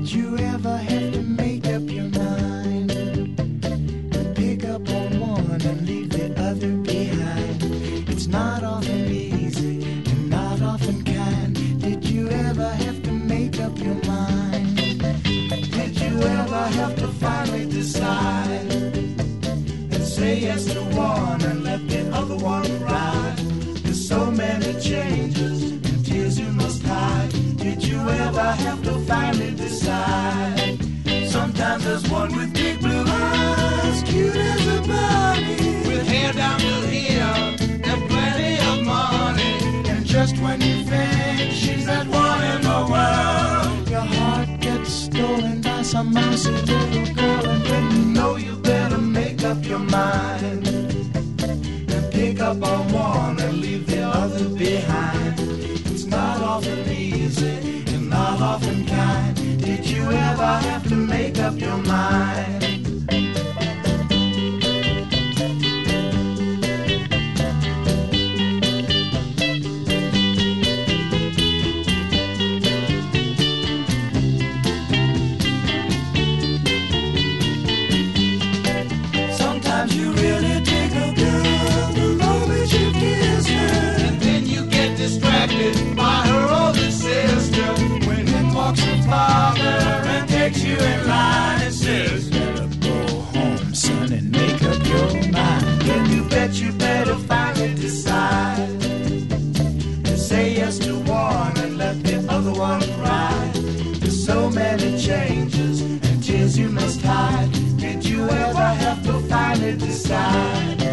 Did you ever have to make up your mind and pick up on one and leave the other behind? It's not often easy and not often kind. Did you ever have to make up your mind? Did you ever have to finally decide and say yes to one and let the other one ride? There's so many changes and tears you must hide. Did you ever have to finally decide? Sometimes there's one with big blue eyes, cute as a bunny, with hair down to here and plenty of money. And just when you think she's that one in the world, your heart gets stolen by some mousy little girl. And then you know you better make up your mind and pick up on one and leave the other behind. It's not often easy and not often kind. Did you ever have to make up your mind? Sometimes you really dig a girl the moment you kiss her, and then you get distracted by her older sister. When in walks her father and takes you in line and says, better go home, son, and make up your mind. Then you bet you better finally decide to say yes to one and let the other one ride. There's so many changes and tears you must hide. Did you ever have to finally decide